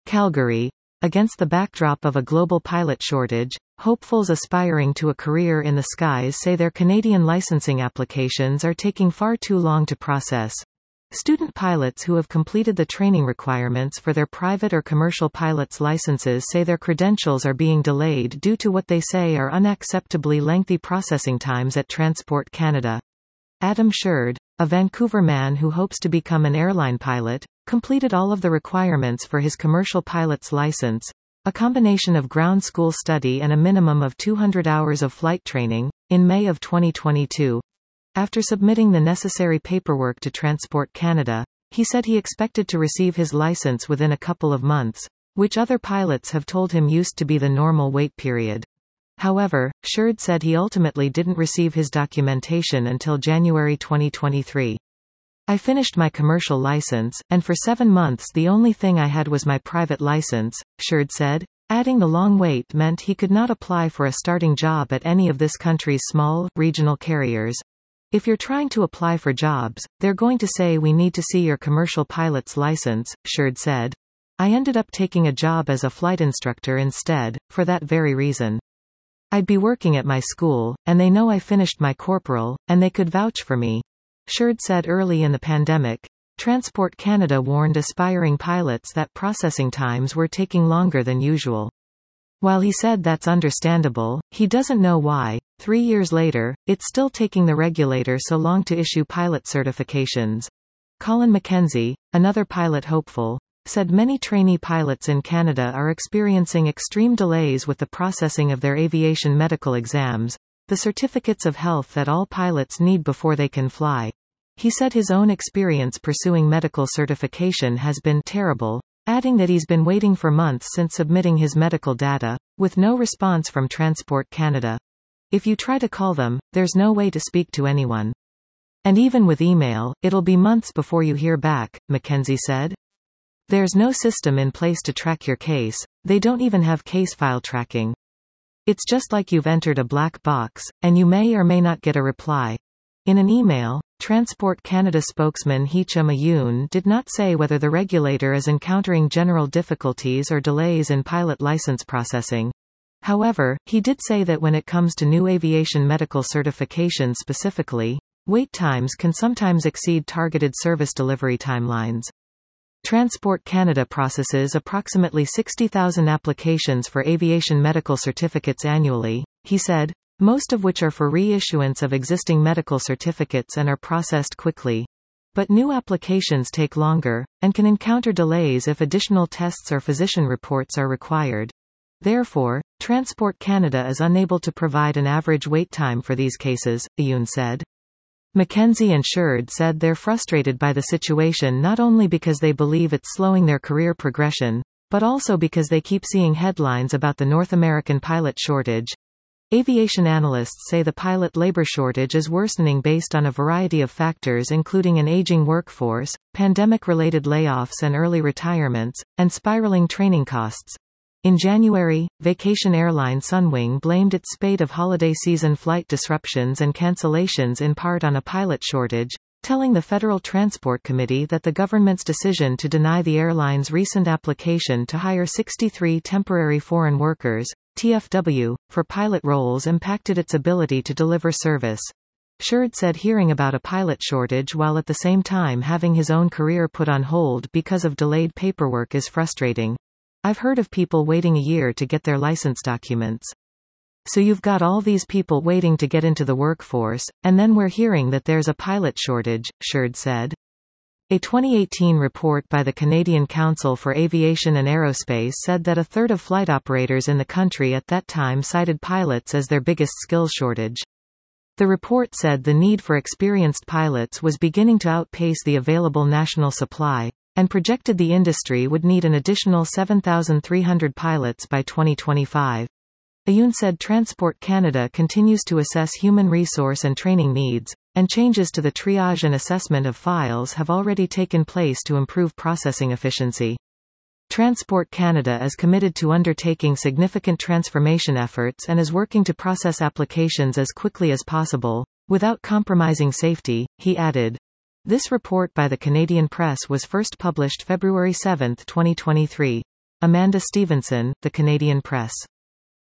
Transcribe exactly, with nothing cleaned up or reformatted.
Calgary. Against the backdrop of a global pilot shortage, hopefuls aspiring to a career in the skies say their Canadian licensing applications are taking far too long to process. Student pilots who have completed the training requirements for their private or commercial pilots' licenses say their credentials are being delayed due to what they say are unacceptably lengthy processing times at Transport Canada. Adam Sherd, a Vancouver man who hopes to become an airline pilot, completed all of the requirements for his commercial pilot's license, a combination of ground school study and a minimum of two hundred hours of flight training, in May of twenty twenty-two. After submitting the necessary paperwork to Transport Canada, he said he expected to receive his license within a couple of months, which other pilots have told him used to be the normal wait period. However, Sherd said he ultimately didn't receive his documentation until January twenty twenty-three. I finished my commercial license, and for seven months the only thing I had was my private license, Sherd said, adding the long wait meant he could not apply for a starting job at any of this country's small, regional carriers. If you're trying to apply for jobs, they're going to say we need to see your commercial pilot's license, Sherd said. I ended up taking a job as a flight instructor instead, for that very reason. I'd be working at my school, and they know I finished my corporal, and they could vouch for me. Sherd said early in the pandemic, Transport Canada warned aspiring pilots that processing times were taking longer than usual. While he said that's understandable, he doesn't know why, three years later, it's still taking the regulator so long to issue pilot certifications. Colin McKenzie, another pilot hopeful, said many trainee pilots in Canada are experiencing extreme delays with the processing of their aviation medical exams, the certificates of health that all pilots need before they can fly. He said his own experience pursuing medical certification has been terrible, adding that he's been waiting for months since submitting his medical data, with no response from Transport Canada. If you try to call them, there's no way to speak to anyone. And even with email, it'll be months before you hear back, McKenzie said. There's no system in place to track your case, they don't even have case file tracking. It's just like you've entered a black box, and you may or may not get a reply. In an email, Transport Canada spokesman Heecham Ayoun did not say whether the regulator is encountering general difficulties or delays in pilot license processing. However, he did say that when it comes to new aviation medical certification specifically, wait times can sometimes exceed targeted service delivery timelines. Transport Canada processes approximately sixty thousand applications for aviation medical certificates annually, he said, most of which are for reissuance of existing medical certificates and are processed quickly. But new applications take longer, and can encounter delays if additional tests or physician reports are required. Therefore, Transport Canada is unable to provide an average wait time for these cases, Ayoun said. McKenzie and Sherd said they're frustrated by the situation not only because they believe it's slowing their career progression, but also because they keep seeing headlines about the North American pilot shortage. Aviation analysts say the pilot labor shortage is worsening based on a variety of factors including an aging workforce, pandemic-related layoffs and early retirements, and spiraling training costs. In January, vacation airline Sunwing blamed its spate of holiday season flight disruptions and cancellations in part on a pilot shortage, telling the Federal Transport Committee that the government's decision to deny the airline's recent application to hire sixty-three temporary foreign workers, T F W, for pilot roles impacted its ability to deliver service. Sherd said hearing about a pilot shortage while at the same time having his own career put on hold because of delayed paperwork is frustrating. I've heard of people waiting a year to get their license documents. So you've got all these people waiting to get into the workforce, and then we're hearing that there's a pilot shortage, Sherd said. A twenty eighteen report by the Canadian Council for Aviation and Aerospace said that a third of flight operators in the country at that time cited pilots as their biggest skills shortage. The report said the need for experienced pilots was beginning to outpace the available national supply, and projected the industry would need an additional seven thousand three hundred pilots by twenty twenty-five. Ayoun said Transport Canada continues to assess human resource and training needs, and changes to the triage and assessment of files have already taken place to improve processing efficiency. Transport Canada is committed to undertaking significant transformation efforts and is working to process applications as quickly as possible, without compromising safety, he added. This report by the Canadian Press was first published February seventh, twenty twenty-three. Amanda Stevenson, The Canadian Press.